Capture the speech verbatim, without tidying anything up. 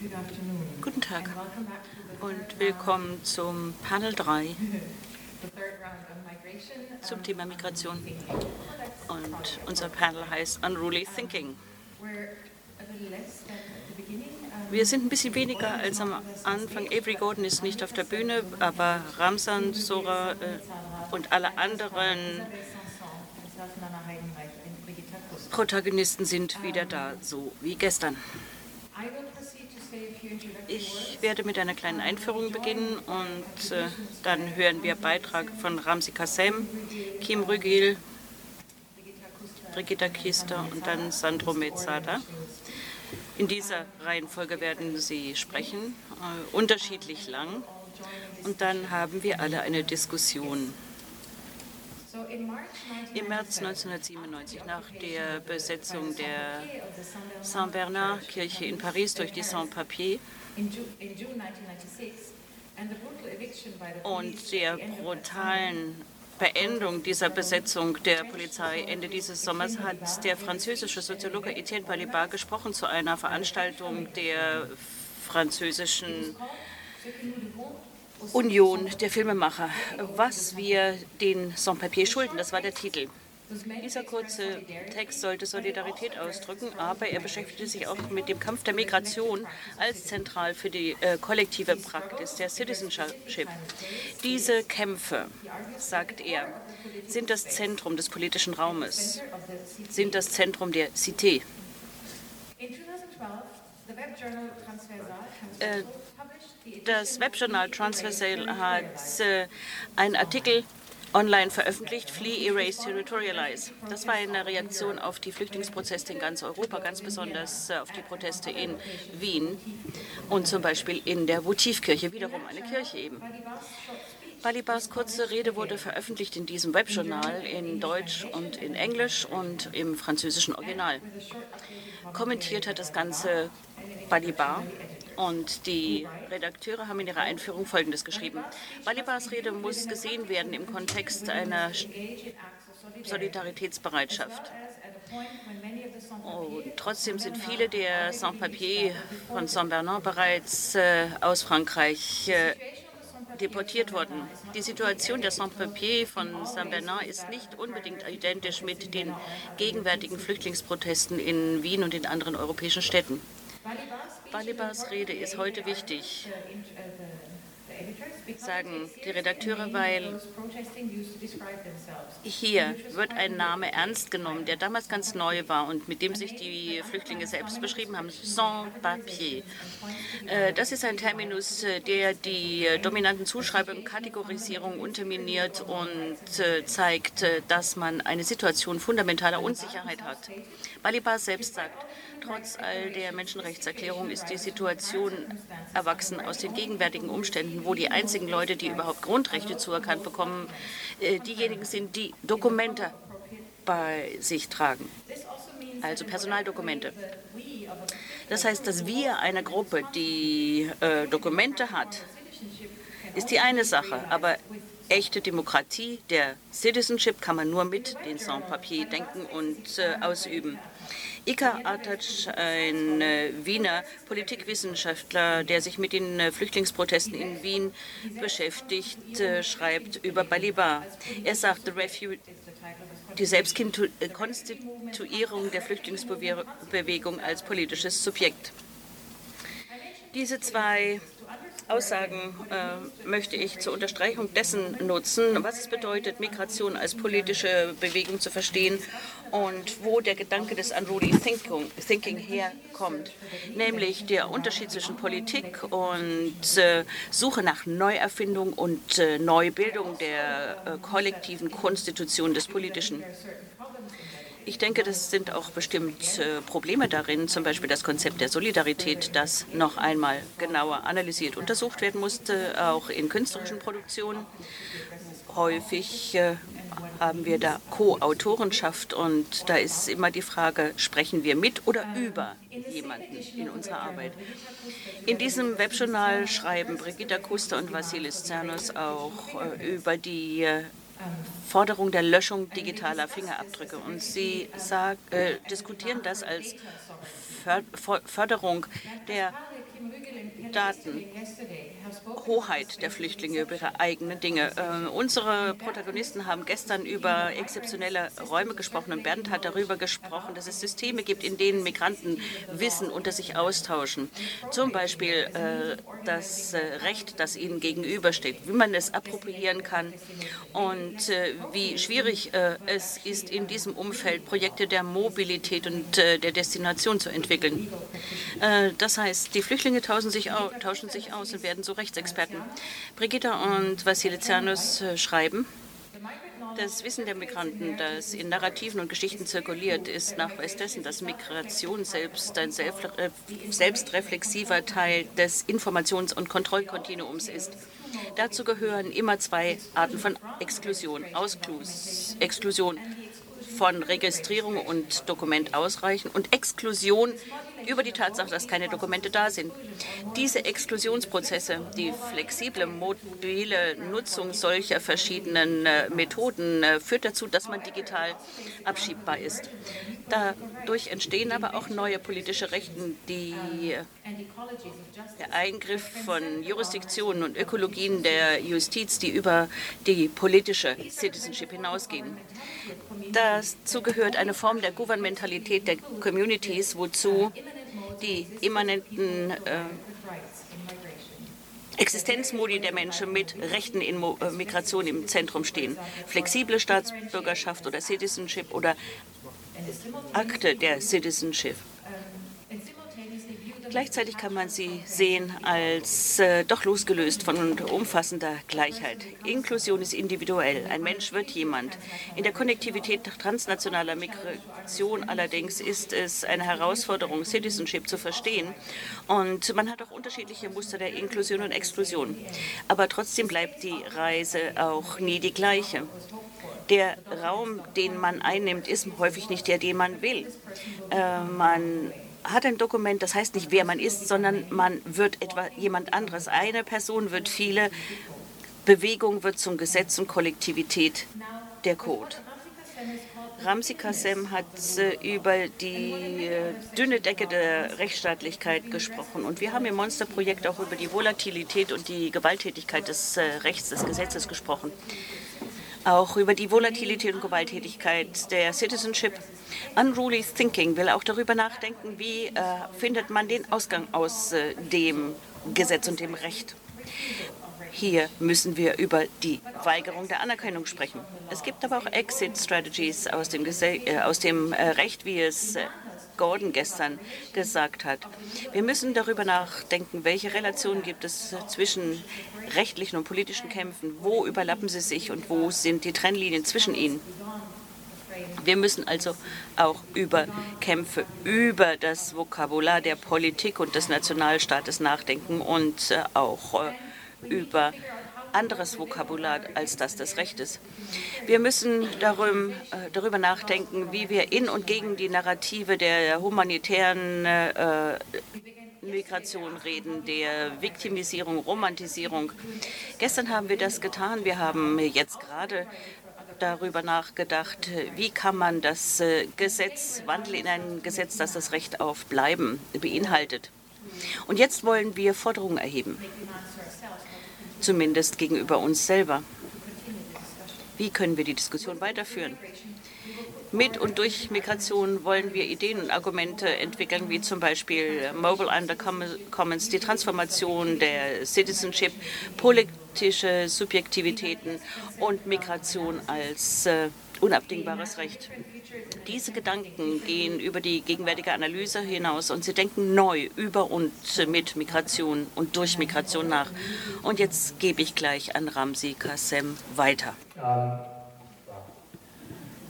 Guten Tag und willkommen zum Panel drei zum Thema Migration. Und unser Panel heißt Unruly Thinking. Wir sind ein bisschen weniger als am Anfang. Avery Gordon ist nicht auf der Bühne, aber Ramzan, Sora äh, und alle anderen Protagonisten sind wieder da, so wie gestern. Ich werde mit einer kleinen Einführung beginnen und äh, dann hören wir Beiträge von Ramzi Kassem, Kim Rügil, Brigitta Kister und dann Sandro Mezzada. In dieser Reihenfolge werden sie sprechen, äh, unterschiedlich lang. Und dann haben wir alle eine Diskussion. Im März neunzehnhundertsiebenundneunzig, nach der Besetzung der Saint-Bernard-Kirche in Paris durch die Sans-Papiers und der brutalen Beendung dieser Besetzung der Polizei Ende dieses Sommers, hat der französische Soziologe Etienne Balibar gesprochen zu einer Veranstaltung der französischen Union der Filmemacher, was wir den Sans-Papiers schulden. Das war der Titel. Dieser kurze Text sollte Solidarität ausdrücken, aber er beschäftigte sich auch mit dem Kampf der Migration als zentral für die äh, kollektive Praxis der Citizenship. Diese Kämpfe, sagt er, sind das Zentrum des politischen Raumes, sind das Zentrum der Cité. Äh, Das Webjournal Transversal hat äh, einen Artikel online veröffentlicht, Flee, Erase, Territorialize. Das war eine Reaktion auf die Flüchtlingsproteste in ganz Europa, ganz besonders äh, auf die Proteste in Wien und zum Beispiel in der Votivkirche, wiederum eine Kirche eben. Balibars kurze Rede wurde veröffentlicht in diesem Webjournal in Deutsch und in Englisch und im französischen Original. Kommentiert hat das Ganze Balibar. Und die Redakteure haben in ihrer Einführung Folgendes geschrieben. Balibars Rede muss gesehen werden im Kontext einer Solidaritätsbereitschaft. Und trotzdem sind viele der Sans-Papiers von Saint-Bernard bereits äh, aus Frankreich äh, deportiert worden. Die Situation der Sans-Papiers von Saint-Bernard ist nicht unbedingt identisch mit den gegenwärtigen Flüchtlingsprotesten in Wien und in anderen europäischen Städten. Balibars Rede ist heute wichtig, sagen die Redakteure, weil hier wird ein Name ernst genommen, der damals ganz neu war und mit dem sich die Flüchtlinge selbst beschrieben haben, Sans-Papiers. Das ist ein Terminus, der die dominanten Zuschreibungen, Kategorisierung unterminiert und zeigt, dass man eine Situation fundamentaler Unsicherheit hat. Balibar selbst sagt, trotz all der Menschenrechtserklärung ist die Situation erwachsen aus den gegenwärtigen Umständen, wo die einzigen Leute, die überhaupt Grundrechte zuerkannt bekommen, äh, diejenigen sind, die Dokumente bei sich tragen, also Personaldokumente. Das heißt, dass wir eine Gruppe, die äh, Dokumente hat, ist die eine Sache, aber echte Demokratie, der Citizenship, kann man nur mit den Sans-Papiers denken und äh, ausüben. Ika Atac, ein äh, Wiener Politikwissenschaftler, der sich mit den äh, Flüchtlingsprotesten in Wien beschäftigt, äh, schreibt über Balibar. Er sagt, the refu die Selbstkonstituierung der Flüchtlingsbewegung als politisches Subjekt. Diese zwei Aussagen äh, möchte ich zur Unterstreichung dessen nutzen, was es bedeutet, Migration als politische Bewegung zu verstehen und wo der Gedanke des Unruly Thinking, Thinking herkommt, nämlich der Unterschied zwischen Politik und äh, Suche nach Neuerfindung und äh, Neubildung der äh, kollektiven Konstitution des Politischen. Ich denke, das sind auch bestimmt äh, Probleme darin, zum Beispiel das Konzept der Solidarität, das noch einmal genauer analysiert, untersucht werden musste, auch in künstlerischen Produktionen. Häufig äh, haben wir da Co-Autorenschaft und da ist immer die Frage, sprechen wir mit oder über jemanden in unserer Arbeit. In diesem Webjournal schreiben Brigitta Kister und Vassilis Tsarnos auch äh, über die äh, Forderung der Löschung digitaler Fingerabdrücke. Und sie sag, äh, diskutieren das als Förderung der Daten, Hoheit der Flüchtlinge über ihre eigenen Dinge. Äh, unsere Protagonisten haben gestern über exzeptionelle Räume gesprochen und Bernd hat darüber gesprochen, dass es Systeme gibt, in denen Migranten Wissen unter sich austauschen. Zum Beispiel äh, das äh, Recht, das ihnen gegenübersteht, wie man es appropriieren kann und äh, wie schwierig äh, es ist, in diesem Umfeld Projekte der Mobilität und äh, der Destination zu entwickeln. Äh, das heißt, die Flüchtlinge tauschen sich, au tauschen sich aus und werden so Rechtsexperten. Brigitta und Vassiliadis äh, schreiben, das Wissen der Migranten, das in Narrativen und Geschichten zirkuliert, ist Nachweis dessen, dass Migration selbst ein selbstreflexiver Teil des Informations- und Kontrollkontinuums ist. Dazu gehören immer zwei Arten von Exklusion. Ausklus, Exklusion von Registrierung und Dokument ausreichen und Exklusion über die Tatsache, dass keine Dokumente da sind. Diese Exklusionsprozesse, die flexible, mobile Nutzung solcher verschiedenen äh, Methoden äh, führt dazu, dass man digital abschiebbar ist. Dadurch entstehen aber auch neue politische Rechten, die äh, der Eingriff von Jurisdiktionen und Ökologien der Justiz, die über die politische Citizenship hinausgehen. Dazu gehört eine Form der Gouvernementalität der Communities, wozu die immanenten äh, Existenzmodi der Menschen mit Rechten in Mo äh, Migration im Zentrum stehen. Flexible Staatsbürgerschaft oder Citizenship oder Akte der Citizenship. Gleichzeitig kann man sie sehen als äh, doch losgelöst von umfassender Gleichheit. Inklusion ist individuell. Ein Mensch wird jemand. In der Konnektivität transnationaler Migration allerdings ist es eine Herausforderung, Citizenship zu verstehen. Und man hat auch unterschiedliche Muster der Inklusion und Exklusion. Aber trotzdem bleibt die Reise auch nie die gleiche. Der Raum, den man einnimmt, ist häufig nicht der, den man will. Äh, man hat ein Dokument, das heißt nicht, wer man ist, sondern man wird etwa jemand anderes. Eine Person wird viele, Bewegung wird zum Gesetz und Kollektivität der Code. Ramzi Kassem hat äh, über die äh, dünne Decke der Rechtsstaatlichkeit gesprochen. Und wir haben im Monster-Projekt auch über die Volatilität und die Gewalttätigkeit des äh, Rechts, des Gesetzes gesprochen. Auch über die Volatilität und Gewalttätigkeit der Citizenship. Unruly Thinking will auch darüber nachdenken, wie äh, findet man den Ausgang aus äh, dem Gesetz und dem Recht. Hier müssen wir über die Weigerung der Anerkennung sprechen. Es gibt aber auch Exit-Strategies aus dem, Gese äh, aus dem äh, Recht, wie es äh, Gordon gestern gesagt hat. Wir müssen darüber nachdenken, welche Relationen gibt es zwischen rechtlichen und politischen Kämpfen, wo überlappen sie sich und wo sind die Trennlinien zwischen ihnen. Wir müssen also auch über Kämpfe, über das Vokabular der Politik und des Nationalstaates nachdenken und äh, auch äh, über anderes Vokabular als das des Rechtes. Wir müssen darum, äh, darüber nachdenken, wie wir in und gegen die Narrative der humanitären äh, Migration reden, der Viktimisierung, Romantisierung. Gestern haben wir das getan. Wir haben jetzt gerade darüber nachgedacht, wie kann man das äh, Gesetz wandeln in ein Gesetz, das das Recht auf Bleiben beinhaltet. Und jetzt wollen wir Forderungen erheben. Zumindest gegenüber uns selber. Wie können wir die Diskussion weiterführen? Mit und durch Migration wollen wir Ideen und Argumente entwickeln, wie zum Beispiel Mobile Undercommons, die Transformation der Citizenship, politische Subjektivitäten und Migration als äh, unabdingbares Recht. Diese Gedanken gehen über die gegenwärtige Analyse hinaus und sie denken neu über und mit Migration und durch Migration nach. Und jetzt gebe ich gleich an Ramzi Kassem weiter.